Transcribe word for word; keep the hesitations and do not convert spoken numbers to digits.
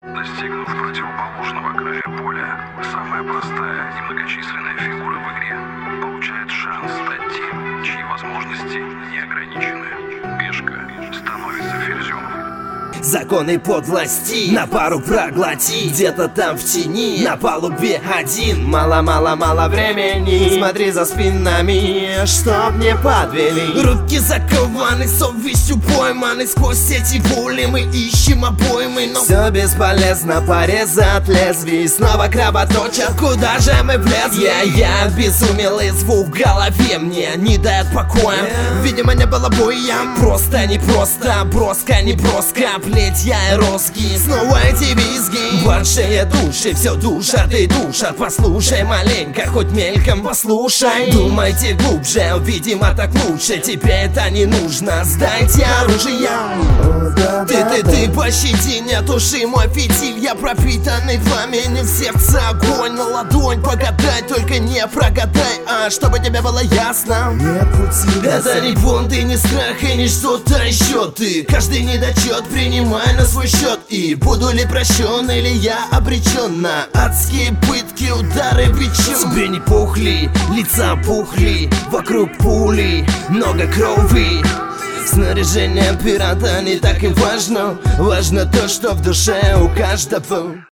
Достигнув противоположного края поля, самая простая и многочисленная фигура в игре получает шанс стать тем, чьи возможности не ограничены. Пешка становится ферзем. Законы подлости на пару проглоти. Где-то там в тени, на палубе один. Мало-мало-мало времени. Смотри за спинами, чтоб не подвели. Руки закованы, совестью пойманы. Сквозь эти боли мы ищем обоймы, но все бесполезно, порезать лезвий. Снова кровоточат, куда же мы влезли? Я, я обезумел, и звук в голове мне не дает покоя. Видимо, не было боя. Просто не просто, броско не броско. Плетья и розги, снова эти визги. Большие души все душат и душат. Послушай маленько, хоть мельком послушай. Думайте глубже, видимо так лучше. Тебе это не нужно, сдайте оружие. Ты, ты, ты, пощади, не туши мой фитиль. Я пропитанный пламенем, в сердце огонь. На ладонь погадай, только не прогадай. А чтобы тебе было ясно, это не бунт и не страх и не что-то еще. Ты каждый недочет принимай на свой счет. И буду ли прощен или я обречен на адские пытки, удары бичом. Тебе не пухли, лица пухли, вокруг пули, много крови. Снаряжение пирата не так и важно. Важно то, что в душе у каждого.